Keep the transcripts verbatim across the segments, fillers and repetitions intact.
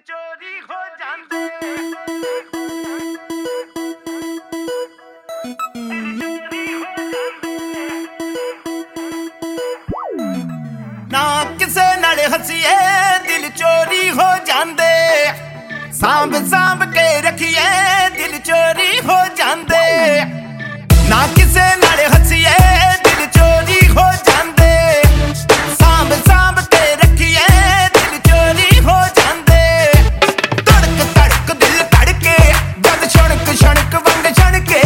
चोरी हो जाते ना किसे नाल हसीए दिल चोरी हो जाते सांभ सांभ के रखिए दिल चोरी हो जाते ना किसे नाल हसीए दिल चोरी हो जाते सांभ सांभ के रखिए दिल चोरी हो जाते तड़क तड़क दिल तड़के जद छणक छणक वंग छणके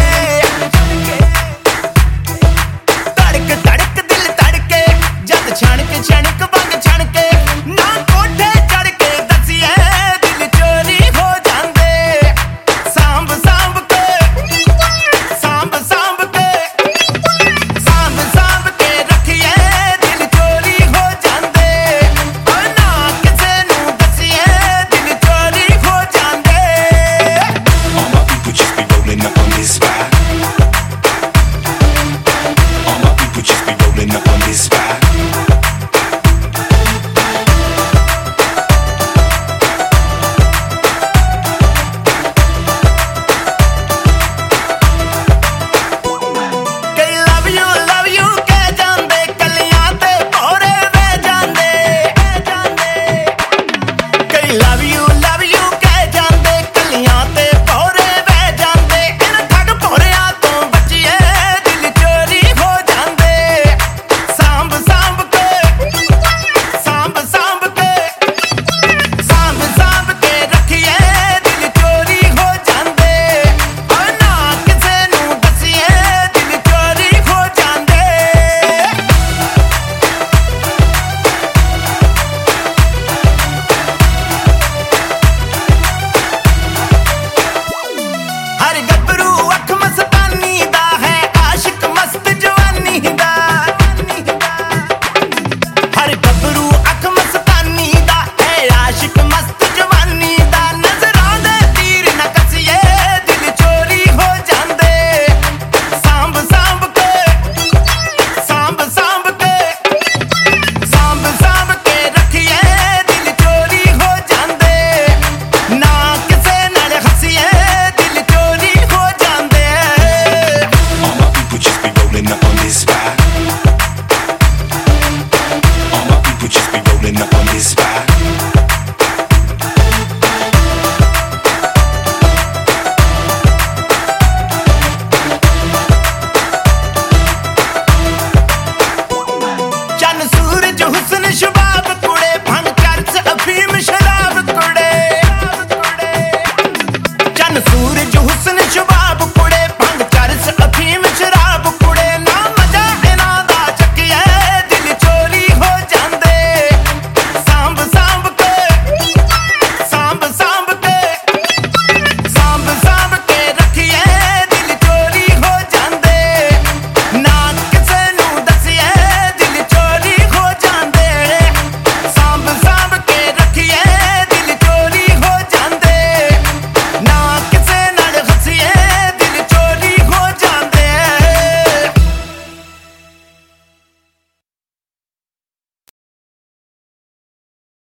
तड़क तड़क दिल तड़के जद छणक छणक वंग छणके ना कोठे चढ़ के दसिए दिल चोरी हो जाते सांभ सांभ के सांभ सांभ के सांभ सांभ के रखिए दिल चोरी हो जाते और ना किसे नू दसिए दिल चोरी हो जाते All my people just be rolling up on this vibe. All my people just be rolling up on this vibe. कई लव यू लव यू कह जांदे कलियां ते भोरे वे जांदे कई लव यू